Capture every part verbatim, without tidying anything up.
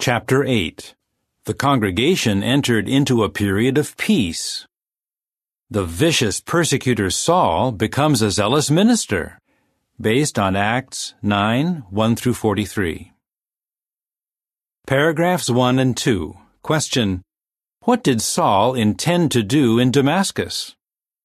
Chapter eight. The congregation entered into a period of peace. The vicious persecutor Saul becomes a zealous minister, based on Acts nine, one through forty-three. Paragraphs one and two. Question: What did Saul intend to do in Damascus?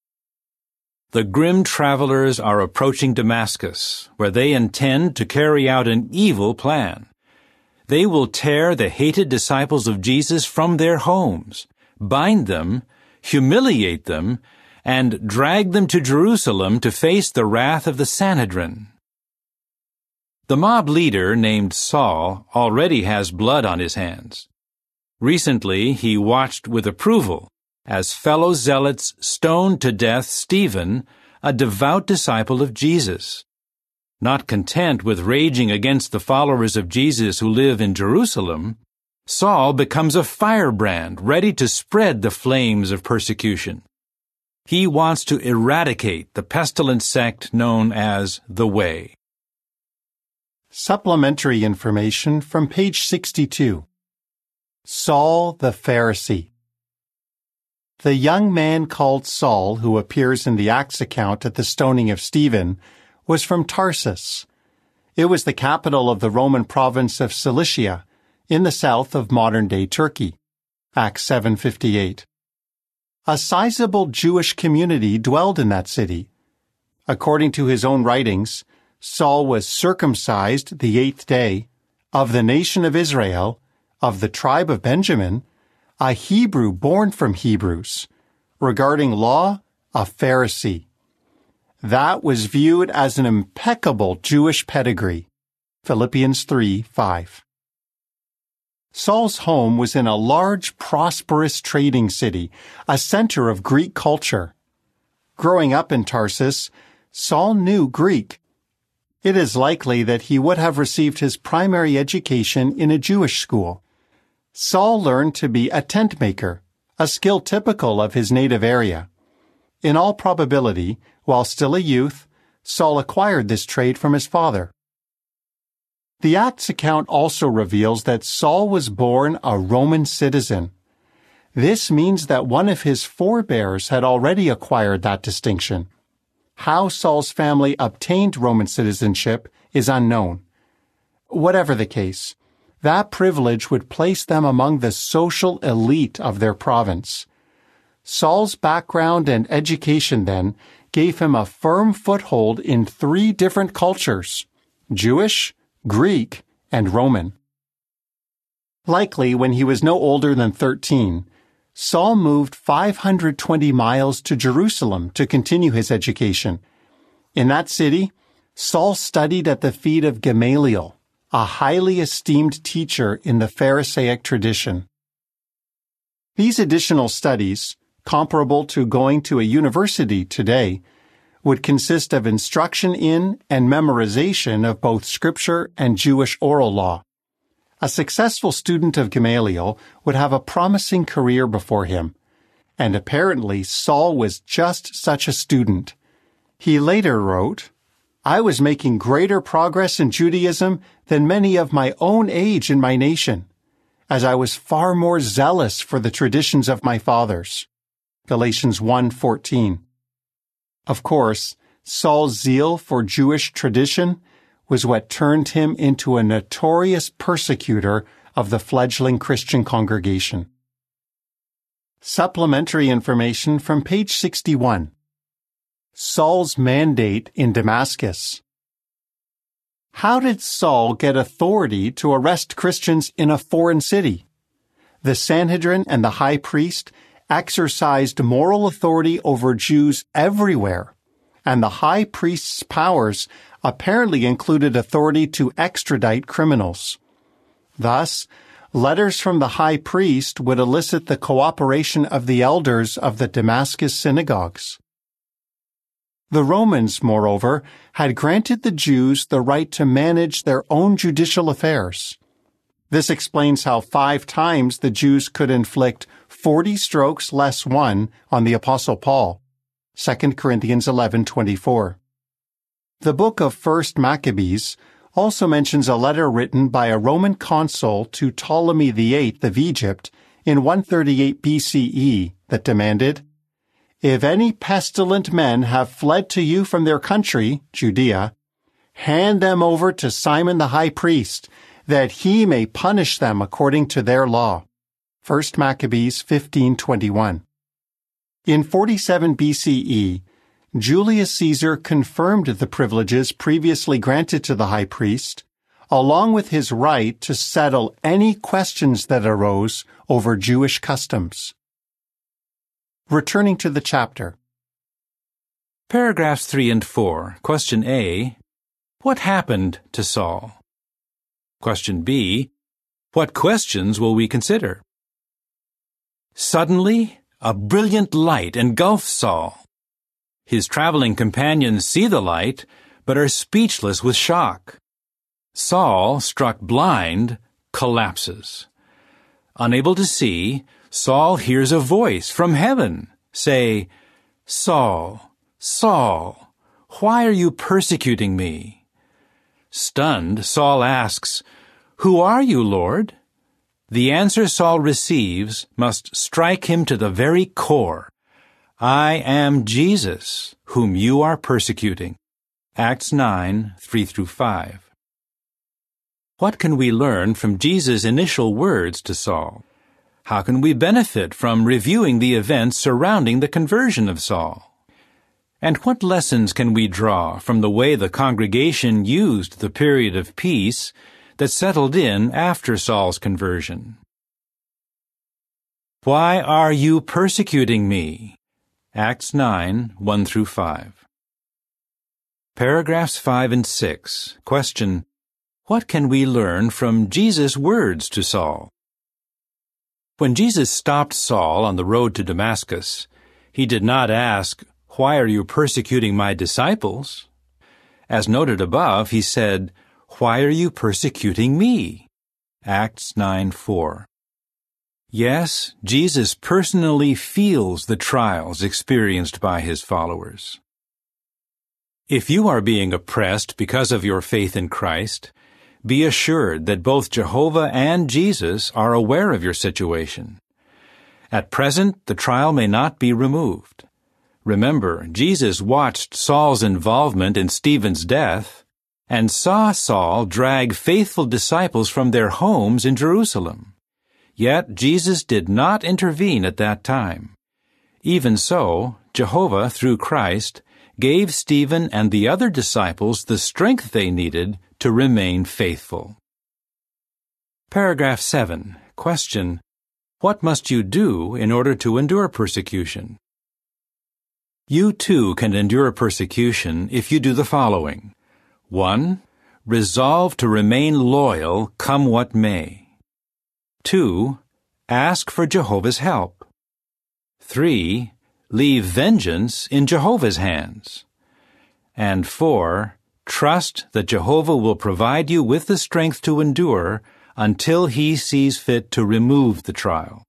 The grim travelers are approaching Damascus, where they intend to carry out an evil plan. They will tear the hated disciples of Jesus from their homes, bind them, humiliate them, and drag them to Jerusalem to face the wrath of the Sanhedrin. The mob leader named Saul already has blood on his hands. Recently, he watched with approval as fellow zealots stoned to death Stephen, a devout disciple of Jesus. Not content with raging against the followers of Jesus who live in Jerusalem, Saul becomes a firebrand ready to spread the flames of persecution. He wants to eradicate the pestilent sect known as the Way. Supplementary information from page sixty-two. Saul the Pharisee. The young man called Saul, who appears in the Acts account at the stoning of Stephen, was from Tarsus. It was the capital of the Roman province of Cilicia, in the south of modern-day Turkey. Acts seven fifty-eight. A sizable Jewish community dwelled in that city. According to his own writings, Saul was circumcised the eighth day, of the nation of Israel, of the tribe of Benjamin, a Hebrew born from Hebrews, regarding law, a Pharisee. That was viewed as an impeccable Jewish pedigree. Philippians three five. Saul's home was in a large, prosperous trading city, a center of Greek culture. Growing up in Tarsus, Saul knew Greek. It is likely that he would have received his primary education in a Jewish school. Saul learned to be a tent maker, a skill typical of his native area. In all probability, while still a youth, Saul acquired this trade from his father. The Acts account also reveals that Saul was born a Roman citizen. This means that one of his forebears had already acquired that distinction. How Saul's family obtained Roman citizenship is unknown. Whatever the case, that privilege would place them among the social elite of their province. Saul's background and education, then, gave him a firm foothold in three different cultures: Jewish, Greek, and Roman. Likely, when he was no older than thirteen, Saul moved five hundred twenty miles to Jerusalem to continue his education. In that city, Saul studied at the feet of Gamaliel, a highly esteemed teacher in the Pharisaic tradition. These additional studies, comparable to going to a university today, would consist of instruction in and memorization of both scripture and Jewish oral law. A successful student of Gamaliel would have a promising career before him, and apparently Saul was just such a student. He later wrote, "I was making greater progress in Judaism than many of my own age in my nation, as I was far more zealous for the traditions of my fathers." Galatians one fourteen. Of course, Saul's zeal for Jewish tradition was what turned him into a notorious persecutor of the fledgling Christian congregation. Supplementary information from page sixty-one. Saul's mandate in Damascus. How did Saul get authority to arrest Christians in a foreign city? The Sanhedrin and the high priest exercised moral authority over Jews everywhere, and the high priest's powers apparently included authority to extradite criminals. Thus, letters from the high priest would elicit the cooperation of the elders of the Damascus synagogues. The Romans, moreover, had granted the Jews the right to manage their own judicial affairs. This explains how five times the Jews could inflict forty strokes less one on the Apostle Paul, Second Corinthians eleven twenty-four. The book of First Maccabees also mentions a letter written by a Roman consul to Ptolemy the Eighth of Egypt in one thirty-eight B C E that demanded, "If any pestilent men have fled to you from their country, Judea, hand them over to Simon the high priest, that he may punish them according to their law." First Maccabees fifteen twenty-one. In forty-seven B C E, Julius Caesar confirmed the privileges previously granted to the high priest, along with his right to settle any questions that arose over Jewish customs. Returning to the chapter. Paragraphs three and four. Question A. What happened to Saul? Question B. What questions will we consider? Suddenly, a brilliant light engulfs Saul. His traveling companions see the light, but are speechless with shock. Saul, struck blind, collapses. Unable to see, Saul hears a voice from heaven say, "Saul, Saul, why are you persecuting me?" Stunned, Saul asks, "Who are you, Lord?" The answer Saul receives must strike him to the very core. "I am Jesus, whom you are persecuting." Acts nine, three through five. What can we learn from Jesus' initial words to Saul? How can we benefit from reviewing the events surrounding the conversion of Saul? And what lessons can we draw from the way the congregation used the period of peace that settled in after Saul's conversion? Why are you persecuting me? Acts nine, one through five. Paragraphs five and six. Question: What can we learn from Jesus' words to Saul? When Jesus stopped Saul on the road to Damascus, he did not ask, "Why are you persecuting my disciples?" As noted above, he said, "Why are you persecuting me?" Acts nine, four. Yes, Jesus personally feels the trials experienced by his followers. If you are being oppressed because of your faith in Christ, be assured that both Jehovah and Jesus are aware of your situation. At present, the trial may not be removed. Remember, Jesus watched Saul's involvement in Stephen's death and saw Saul drag faithful disciples from their homes in Jerusalem. Yet Jesus did not intervene at that time. Even so, Jehovah, through Christ, gave Stephen and the other disciples the strength they needed to remain faithful. Paragraph seven. Question: What must you do in order to endure persecution? You too can endure persecution if you do the following. one. Resolve to remain loyal, come what may. two. Ask for Jehovah's help. three. Leave vengeance in Jehovah's hands. And four. Trust that Jehovah will provide you with the strength to endure until he sees fit to remove the trial.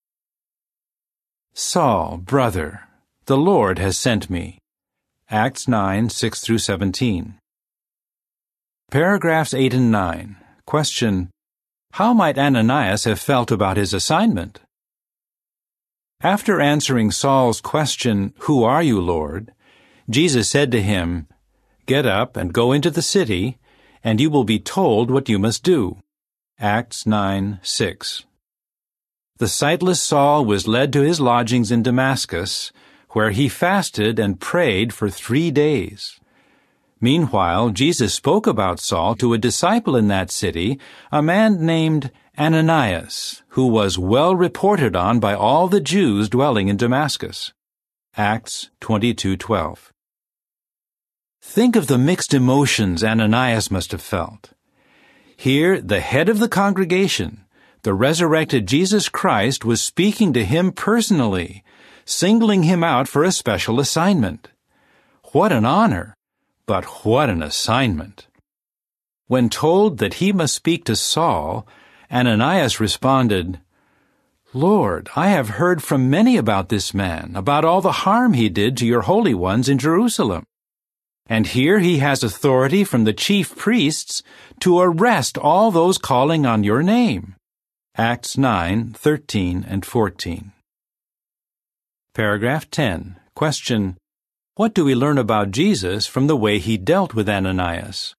Saul, brother, the Lord has sent me. Acts nine, six through seventeen. Paragraphs eight and nine. Question: How might Ananias have felt about his assignment? After answering Saul's question, "Who are you, Lord?" Jesus said to him, "Get up and go into the city, and you will be told what you must do." Acts nine, six. The sightless Saul was led to his lodgings in Damascus, where he fasted and prayed for three days. Meanwhile, Jesus spoke about Saul to a disciple in that city, a man named Ananias, who was well reported on by all the Jews dwelling in Damascus. Acts twenty-two twelve. Think of the mixed emotions Ananias must have felt. Here, the head of the congregation, the resurrected Jesus Christ, was speaking to him personally, singling him out for a special assignment. What an honor! But what an assignment! When told that he must speak to Saul, Ananias responded, "Lord, I have heard from many about this man, about all the harm he did to your holy ones in Jerusalem. and here he has authority from the chief priests to arrest all those calling on your name. Acts nine, thirteen and fourteen. Paragraph ten. Question: what do we learn about Jesus from the way he dealt with Ananias?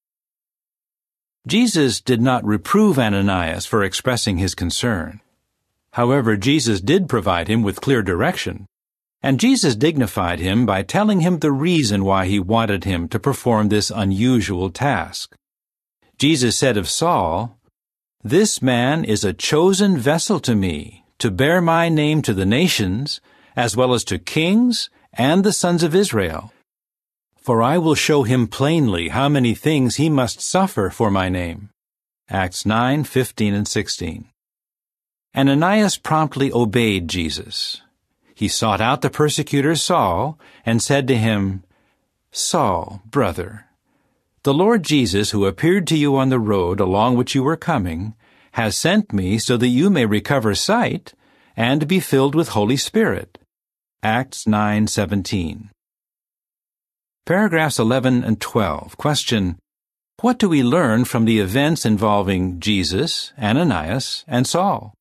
Jesus did not reprove Ananias for expressing his concern. However, Jesus did provide him with clear direction, and Jesus dignified him by telling him the reason why he wanted him to perform this unusual task. Jesus said of Saul, "This man is a chosen vessel to me, to bear my name to the nations, as well as to kings and the sons of Israel. For I will show him plainly how many things he must suffer for my name." Acts nine, fifteen and sixteen. Ananias promptly obeyed Jesus. He sought out the persecutor Saul and said to him, "Saul, brother, the Lord Jesus, who appeared to you on the road along which you were coming, has sent me so that you may recover sight and be filled with Holy Spirit." Acts nine, seventeen. Paragraphs eleven and twelve. Question: what do we learn from the events involving Jesus, Ananias, and Saul?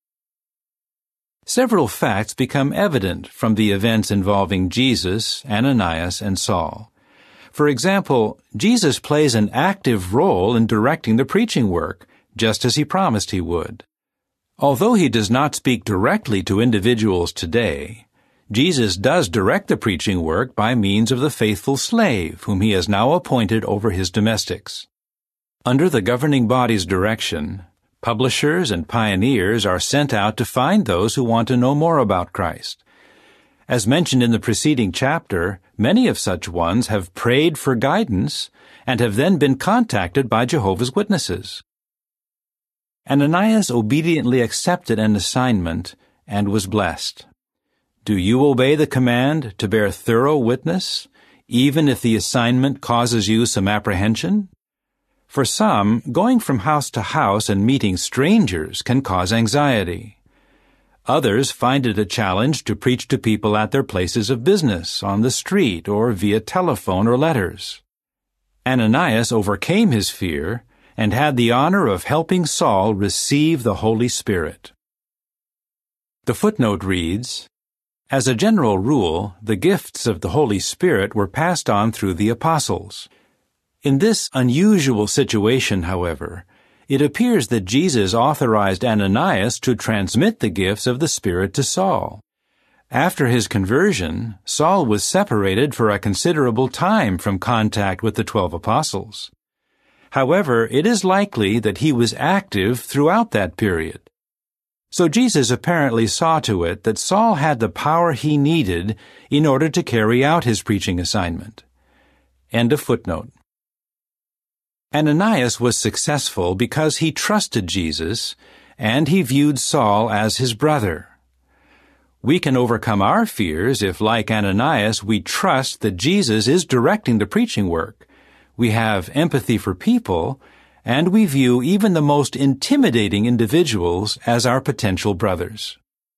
Several facts become evident from the events involving Jesus, Ananias, and Saul. For example, Jesus plays an active role in directing the preaching work, just as he promised he would. Although he does not speak directly to individuals today, Jesus does direct the preaching work by means of the faithful slave whom he has now appointed over his domestics. Under the governing body's direction, publishers and pioneers are sent out to find those who want to know more about Christ. As mentioned in the preceding chapter, many of such ones have prayed for guidance and have then been contacted by Jehovah's Witnesses. Ananias obediently accepted an assignment and was blessed. Do you obey the command to bear thorough witness, even if the assignment causes you some apprehension? For some, going from house to house and meeting strangers can cause anxiety. Others find it a challenge to preach to people at their places of business, on the street, or via telephone or letters. Ananias overcame his fear and had the honor of helping Saul receive the Holy Spirit. The footnote reads, "As a general rule, the gifts of the Holy Spirit were passed on through the apostles. In this unusual situation, however, it appears that Jesus authorized Ananias to transmit the gifts of the Spirit to Saul. After his conversion, Saul was separated for a considerable time from contact with the twelve apostles. However, it is likely that he was active throughout that period. So Jesus apparently saw to it that Saul had the power he needed in order to carry out his preaching assignment." End of footnote. Ananias was successful because he trusted Jesus and he viewed Saul as his brother. We can overcome our fears if, like Ananias, we trust that Jesus is directing the preaching work. We have empathy for people, and we view even the most intimidating individuals as our potential brothers.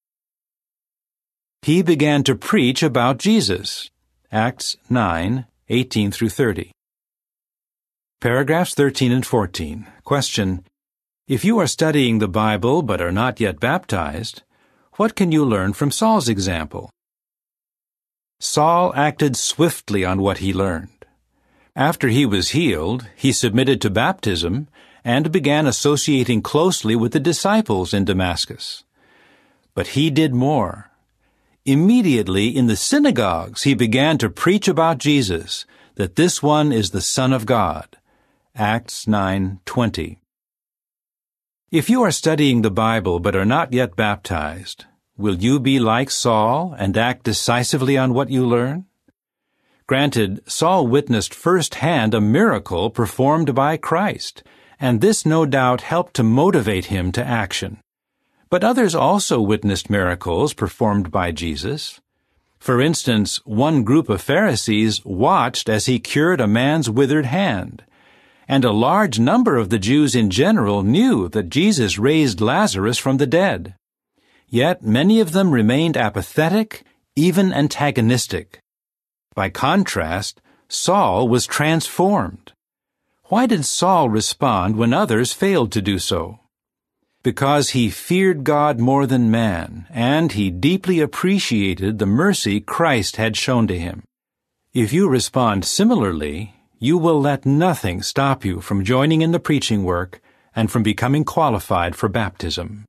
He began to preach about Jesus. Acts nine, eighteen through thirty. Paragraphs thirteen and fourteen. Question: if you are studying the Bible but are not yet baptized, what can you learn from Saul's example? Saul acted swiftly on what he learned. After he was healed, he submitted to baptism and began associating closely with the disciples in Damascus. But he did more. Immediately in the synagogues he began to preach about Jesus, that this one is the Son of God. Acts nine, twenty. If you are studying the Bible but are not yet baptized, will you be like Saul and act decisively on what you learn? Granted, Saul witnessed firsthand a miracle performed by Christ, and this no doubt helped to motivate him to action. But others also witnessed miracles performed by Jesus. For instance, one group of Pharisees watched as he cured a man's withered hand, and a large number of the Jews in general knew that Jesus raised Lazarus from the dead. Yet many of them remained apathetic, even antagonistic. By contrast, Saul was transformed. Why did Saul respond when others failed to do so? Because he feared God more than man, and he deeply appreciated the mercy Christ had shown to him. If you respond similarly, you will let nothing stop you from joining in the preaching work and from becoming qualified for baptism.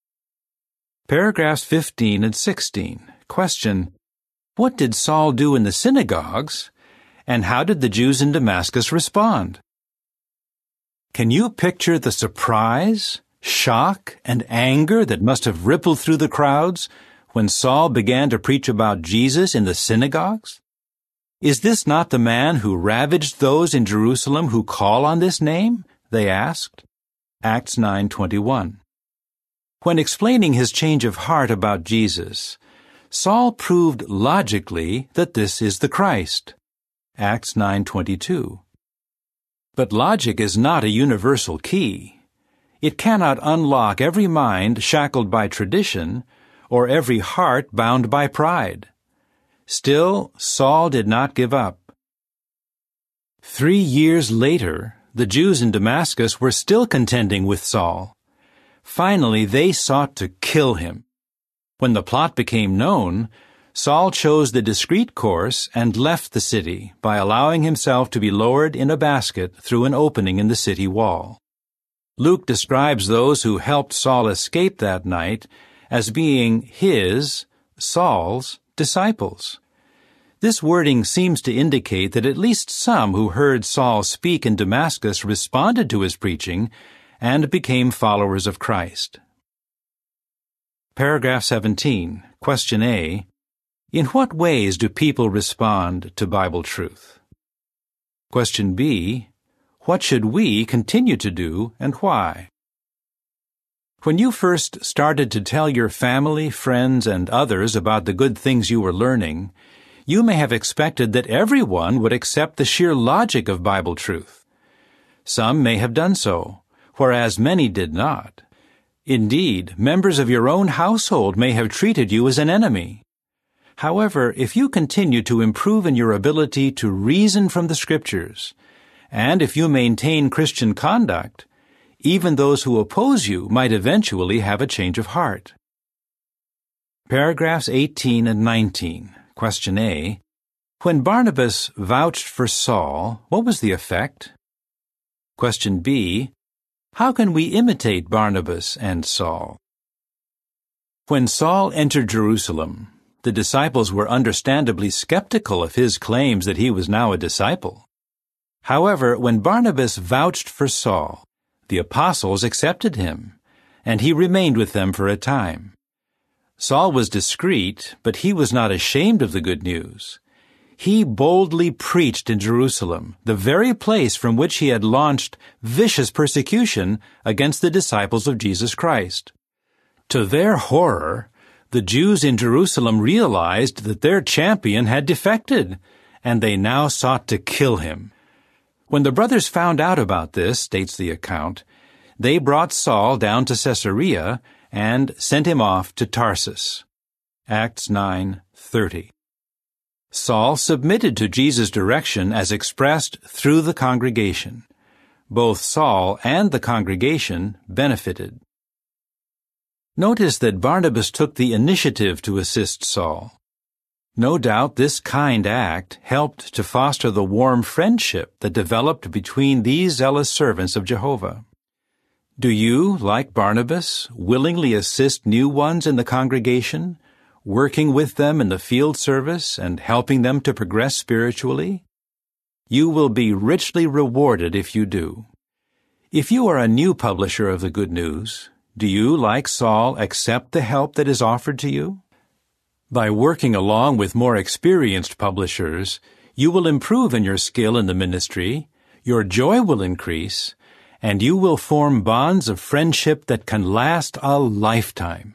Paragraphs fifteen and sixteen. Question: what did Saul do in the synagogues, and how did the Jews in Damascus respond? Can you picture the surprise, shock, and anger that must have rippled through the crowds when Saul began to preach about Jesus in the synagogues? Is this not the man who ravaged those in Jerusalem who call on this name? They asked. Acts nine twenty-one. When explaining his change of heart about Jesus, Saul proved logically that this is the Christ. Acts nine twenty-two. But logic is not a universal key. It cannot unlock every mind shackled by tradition or every heart bound by pride. Still, Saul did not give up. Three years later, the Jews in Damascus were still contending with Saul. Finally, they sought to kill him. When the plot became known, Saul chose the discreet course and left the city by allowing himself to be lowered in a basket through an opening in the city wall. Luke describes those who helped Saul escape that night as being his, Saul's, disciples. This wording seems to indicate that at least some who heard Saul speak in Damascus responded to his preaching and became followers of Christ. Paragraph seventeen. Question A. In what ways do people respond to Bible truth? Question B. What should we continue to do and why? When you first started to tell your family, friends, and others about the good things you were learning, you may have expected that everyone would accept the sheer logic of Bible truth. Some may have done so, whereas many did not. Indeed, members of your own household may have treated you as an enemy. However, if you continue to improve in your ability to reason from the Scriptures, and if you maintain Christian conduct, even those who oppose you might eventually have a change of heart. Paragraphs eighteen and nineteen. Question A. When Barnabas vouched for Saul, what was the effect? Question B. How can we imitate Barnabas and Saul? When Saul entered Jerusalem, the disciples were understandably skeptical of his claims that he was now a disciple. However, when Barnabas vouched for Saul, the apostles accepted him, and he remained with them for a time. Saul was discreet, but he was not ashamed of the good news. He boldly preached in Jerusalem, the very place from which he had launched vicious persecution against the disciples of Jesus Christ. To their horror, the Jews in Jerusalem realized that their champion had defected, and they now sought to kill him. When the brothers found out about this, states the account, they brought Saul down to Caesarea and sent him off to Tarsus. Acts nine thirty. Saul submitted to Jesus' direction as expressed through the congregation. Both Saul and the congregation benefited. Notice that Barnabas took the initiative to assist Saul. No doubt this kind act helped to foster the warm friendship that developed between these zealous servants of Jehovah. Do you, like Barnabas, willingly assist new ones in the congregation, working with them in the field service and helping them to progress spiritually? You will be richly rewarded if you do. If you are a new publisher of the good news, do you, like Saul, accept the help that is offered to you? By working along with more experienced publishers, you will improve in your skill in the ministry, your joy will increase, and you will form bonds of friendship that can last a lifetime.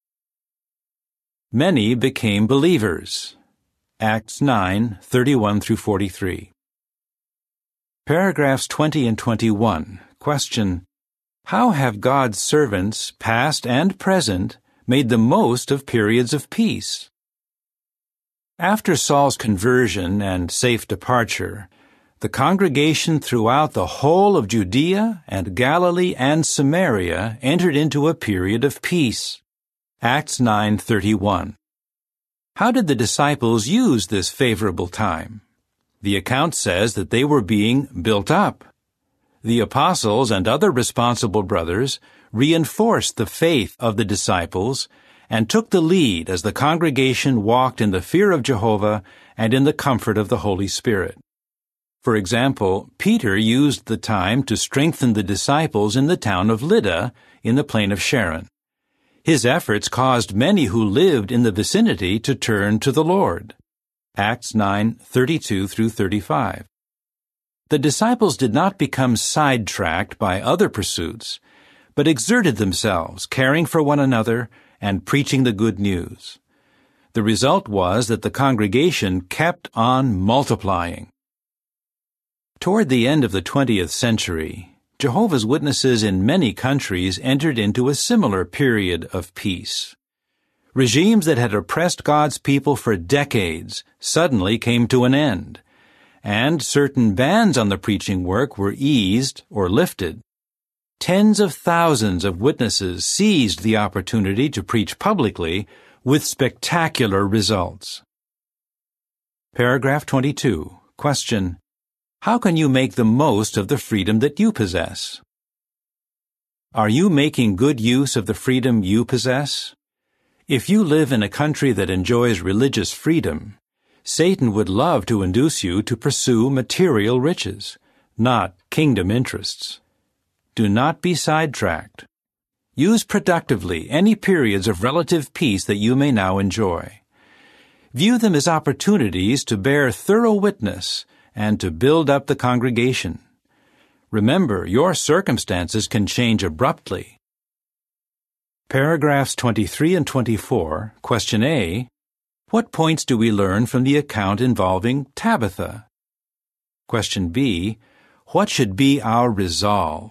Many became believers. Acts nine thirty-one through forty-three. Paragraphs twenty and twenty-one. Question: how have God's servants, past and present, made the most of periods of peace? After Saul's conversion and safe departure, the congregation throughout the whole of Judea and Galilee and Samaria entered into a period of peace. Acts nine thirty-one. How did the disciples use this favorable time? The account says that they were being built up. The apostles and other responsible brothers reinforced the faith of the disciples and took the lead as the congregation walked in the fear of Jehovah and in the comfort of the Holy Spirit. For example, Peter used the time to strengthen the disciples in the town of Lydda in the plain of Sharon. His efforts caused many who lived in the vicinity to turn to the Lord. Acts nine thirty-two through thirty-five. The disciples did not become sidetracked by other pursuits, but exerted themselves, caring for one another and preaching the good news. The result was that the congregation kept on multiplying. Toward the end of the twentieth century, Jehovah's Witnesses in many countries entered into a similar period of peace. Regimes that had oppressed God's people for decades suddenly came to an end, and certain bans on the preaching work were eased or lifted. Tens of thousands of witnesses seized the opportunity to preach publicly with spectacular results. Paragraph twenty-two. Question: how can you make the most of the freedom that you possess? Are you making good use of the freedom you possess? If you live in a country that enjoys religious freedom, Satan would love to induce you to pursue material riches, not kingdom interests. Do not be sidetracked. Use productively any periods of relative peace that you may now enjoy. View them as opportunities to bear thorough witness and to build up the congregation. Remember, your circumstances can change abruptly. Paragraphs twenty-three and twenty-four, Question A. What points do we learn from the account involving Tabitha? Question B. What should be our resolve?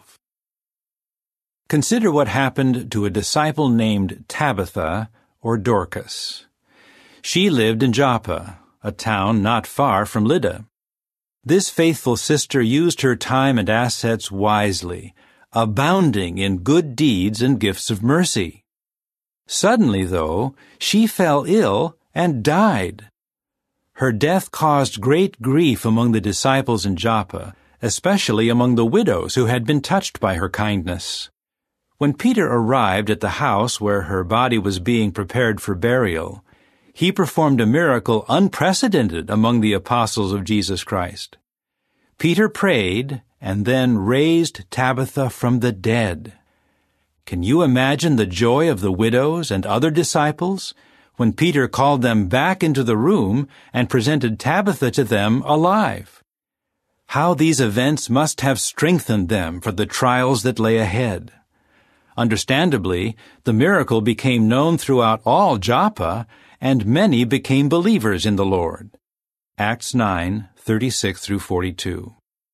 Consider what happened to a disciple named Tabitha or Dorcas. She lived in Joppa, a town not far from Lydda. This faithful sister used her time and assets wisely, abounding in good deeds and gifts of mercy. Suddenly, though, she fell ill and died. Her death caused great grief among the disciples in Joppa, especially among the widows who had been touched by her kindness. When Peter arrived at the house where her body was being prepared for burial, he performed a miracle unprecedented among the apostles of Jesus Christ. Peter prayed and then raised Tabitha from the dead. Can you imagine the joy of the widows and other disciples when Peter called them back into the room and presented Tabitha to them alive? How these events must have strengthened them for the trials that lay ahead. Understandably, the miracle became known throughout all Joppa, and many became believers in the Lord. Acts nine thirty-six through forty-two.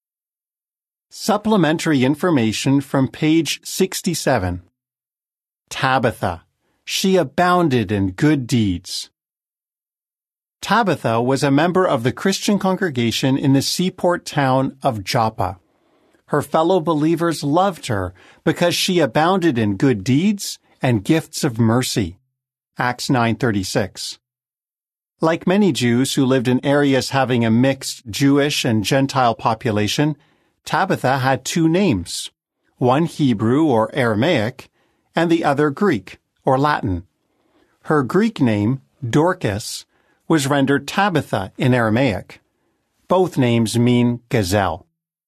Supplementary information from page sixty-seven. Tabitha. She abounded in good deeds. Tabitha was a member of the Christian congregation in the seaport town of Joppa. Her fellow believers loved her because she abounded in good deeds and gifts of mercy. Acts nine thirty-six. Like many Jews who lived in areas having a mixed Jewish and Gentile population, Tabitha had two names, one Hebrew or Aramaic, and the other Greek or Latin. Her Greek name, Dorcas, was rendered Tabitha in Aramaic. Both names mean gazelle.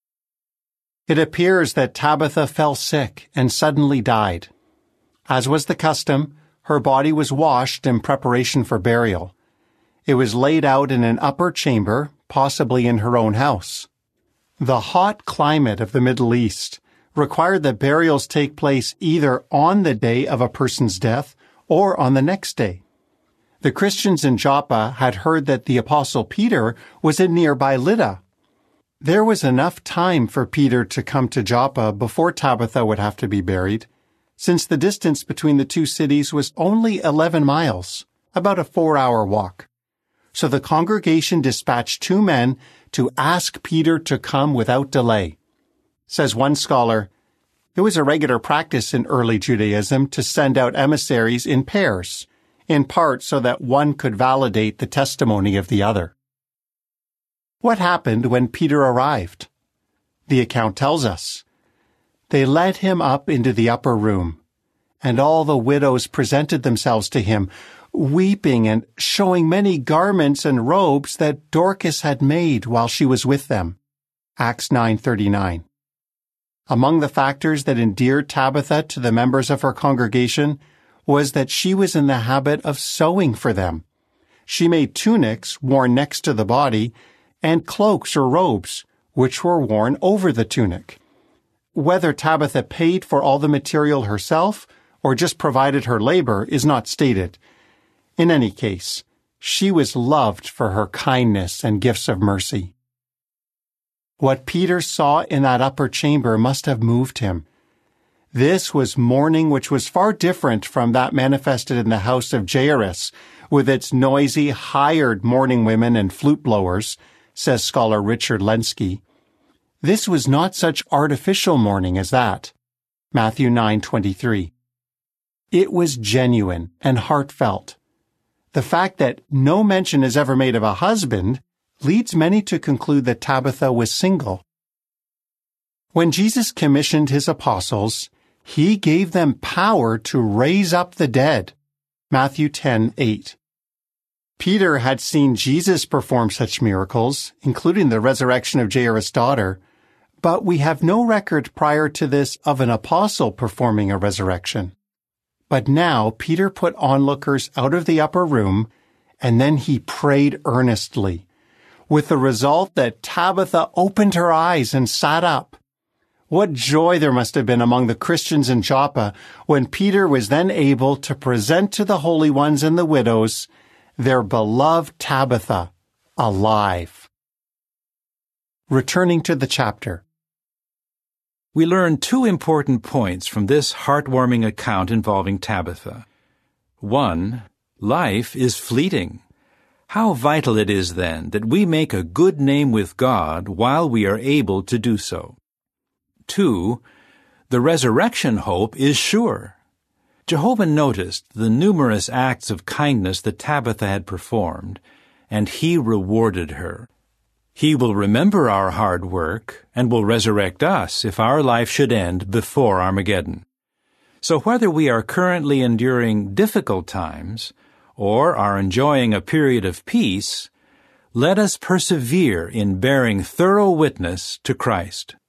It appears that Tabitha fell sick and suddenly died. As was the custom, her body was washed in preparation for burial. It was laid out in an upper chamber, possibly in her own house. The hot climate of the Middle East required that burials take place either on the day of a person's death or on the next day. The Christians in Joppa had heard that the Apostle Peter was in nearby Lydda. There was enough time for Peter to come to Joppa before Tabitha would have to be buried, since the distance between the two cities was only eleven miles, about a four-hour walk. So the congregation dispatched two men to ask Peter to come without delay. Says one scholar, it was a regular practice in early Judaism to send out emissaries in pairs, in part so that one could validate the testimony of the other. What happened when Peter arrived? The account tells us. They led him up into the upper room, and all the widows presented themselves to him, weeping and showing many garments and robes that Dorcas had made while she was with them. Acts nine thirty-nine. Among the factors that endeared Tabitha to the members of her congregation was that she was in the habit of sewing for them. She made tunics worn next to the body and cloaks or robes, which were worn over the tunic. Whether Tabitha paid for all the material herself or just provided her labor is not stated. In any case, she was loved for her kindness and gifts of mercy. What Peter saw in that upper chamber must have moved him. This was mourning which was far different from that manifested in the house of Jairus, with its noisy, hired mourning women and flute blowers, says scholar Richard Lenski. This was not such artificial mourning as that. Matthew nine twenty-three. It was genuine and heartfelt. The fact that no mention is ever made of a husband leads many to conclude that Tabitha was single. When Jesus commissioned his apostles, he gave them power to raise up the dead. Matthew ten eight. Peter had seen Jesus perform such miracles, including the resurrection of Jairus' daughter, but we have no record prior to this of an apostle performing a resurrection. But now Peter put onlookers out of the upper room, and then he prayed earnestly, with the result that Tabitha opened her eyes and sat up. What joy there must have been among the Christians in Joppa when Peter was then able to present to the holy ones and the widows their beloved Tabitha alive. Returning to the chapter. We learn two important points from this heartwarming account involving Tabitha. One, life is fleeting. How vital it is, then, that we make a good name with God while we are able to do so. Two, the resurrection hope is sure. Jehovah noticed the numerous acts of kindness that Tabitha had performed, and he rewarded her. He will remember our hard work and will resurrect us if our life should end before Armageddon. So whether we are currently enduring difficult times or are enjoying a period of peace, let us persevere in bearing thorough witness to Christ.